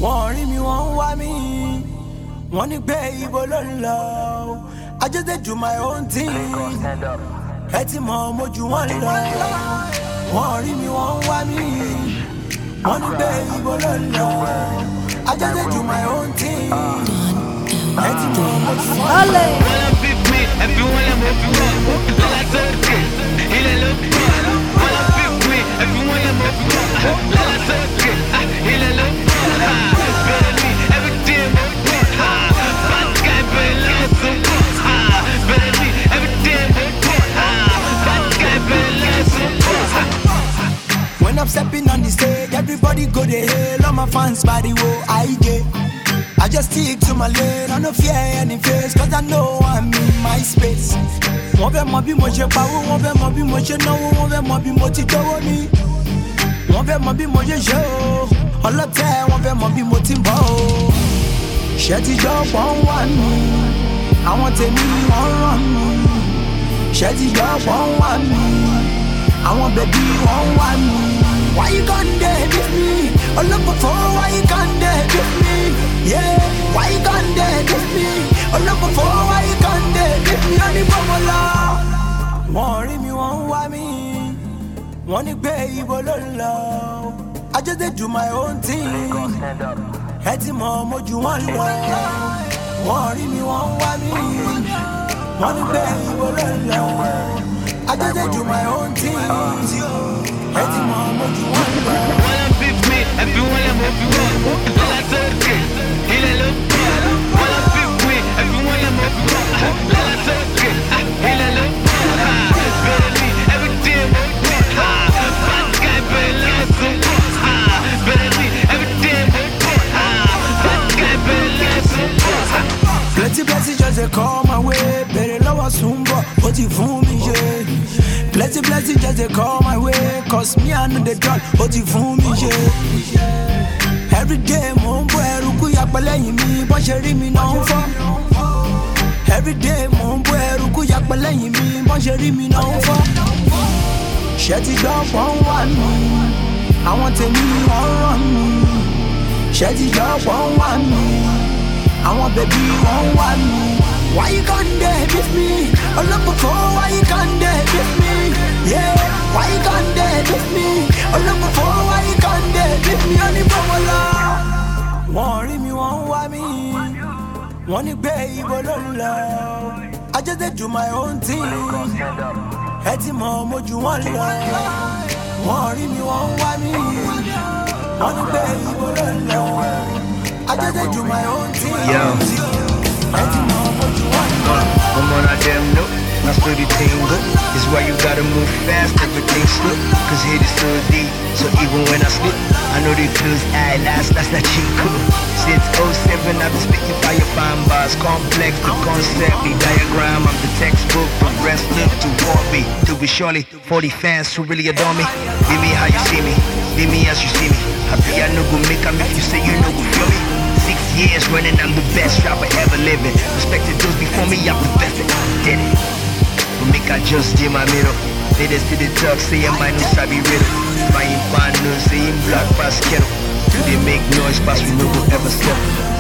Wọ́n rí mi wọ́n wá mi, wọ́n ní pé ibo ló ń lọ. I just dey do my own thing. Ẹ ti mọ̀ mojú wọn lọ. Wọ́n rí mi wọ́n wá mi, wọ́n ní pé ibo ló ń lọ. I just dey do my own thing. Ẹ ti mọ̀ mojú wọn lọ. Wọ́n lọ bí mi, ẹbí wọn lè mọ bí wọn. Lọ́la sókè, ilé ló bí. Wọ́n lọ bí mi, ẹbí wọn lè mọ bí wọn. Lọ́la sókè, ilé ló bí. Bẹ̀rẹ̀ mi, everything mo bí. Bad guy bẹ̀rẹ̀ lọ́sùn. Bẹ̀rẹ̀ mi, everything mo bí. Bad guy bẹ̀rẹ̀ lọ́sùn. When I'm stepping on the stage, everybody go to hell. All my fans body wo I just stick to my lane, I no fear any face, cause I know I'm in my space. Wọ́n fẹ́ mọ bí mo ṣe pawó, wọ́n fẹ́ mọ bí mo ṣe náwó, wọ́n fẹ́ mọ bí mo ti dówó ní. Wọ́n fẹ́ mọ bí mo ṣe ṣe o, ọlọ́tẹ̀ wọ́n fẹ́ mọ bí mo ti ń bọ̀ o. Ṣé ti jọ pọ̀ ń wá mi, àwọn tèmi wọ́n ràn mí. Ṣé ti jọ pọ̀ ń wá mi, àwọn bẹ̀bí wọ́n wá mi. Why you gone there with me? All up before, why you gone there with me? Yeah, why you gone there with me? All up before, why you gone there with me? Only mama love. Wọ́n rí mi wọ́n wá mi, wọ́n ní pé ibo ló ń lọ. I just dey do my own thing. Ẹ ti mọ̀ mojú wọn lọ. Wọ́n rí mi wọ́n wá mi, wọ́n ní pé ibo ló ń lọ. I just dey do my own thing. Ẹ ti mọ̀ mojú wọn lọ. Wọ́n lọ bí mi, ẹbí wọn lè mọ bí wọn. Lọ́la sókè, ilé ló bí. Wọ́n lọ bí mi, ẹbí wọn lè mọ bí wọn. Lọ́la sókè, ilé ló bí. Bẹ̀rẹ̀ mi, everything mo bí. Bad guy bẹ̀rẹ̀ lọ́sùn. Bẹ̀rẹ̀ mi, everything mo bí. Bad guy bẹ̀rẹ̀ lọ́sùn. Plenty blessings just dey come my way. Bẹ̀rẹ̀ lọ́wọ́ Sùnbọ̀, ó ti fún mi ṣe. Plenty blessings just dey come my way. Cause me I know the God, ó ti fún mi ṣe. Every day mo ń bọ́ ẹrù kú yapẹ́ lẹ́yìn mi, bọ́n ṣe rí mi náà ń fọ́. Every day mo ń bọ́ ẹrù kú yapẹ́ lẹ́yìn mi, bọ́n ṣe rí mi náà ń fọ́. Ṣé ti gbọ́ pọ̀ ń wá mi, àwọn tèmi wọ́n ràn mí. Ṣé ti gbọ́ pọ̀ ń wá mi, àwọn bẹ̀bí wọ́n wá mi. Why you gone there with me? All up before, why you gone there with me? Yeah, why you gone there with me? All up before, why you gone there with me? Only mama love. Wọ́n rí mi wọ́n wá mi, wọ́n ní pé ibo ló ń lọ. I just dey do my own thing. Ẹ ti mọ̀ mojú wọn lọ. Wọ́n rí mi wọ́n wá mi, wọ́n ní pé ibo ló ń lọ. I just dey do my own thing. Yo. Ẹ ti mọ̀ mojú wọn lọ. I'm on a damn note, that's where the thing go. It's why you gotta move fast, everything slow. Cause hit is so deep, so even when I slip, I know they close eye last, that's not cheap cool. Since 07, I've been spitting fire fine bars. Complex, the concept, the diagram, I'm the textbook. From wrestling to warfare, to be surely 40 fans who really adore me. Be me how you see me, be me as you see me. Happy I know go make them if you say you know go feel me. 6 years running, I'm the best rapper ever living. Respected those before me, I'm the best that did it. But make I just do my middle. They just did the talk, say I'm my new sabi riddle. Buying fine news, saying black pass kettle. Do they make noise, pass we no go ever stop.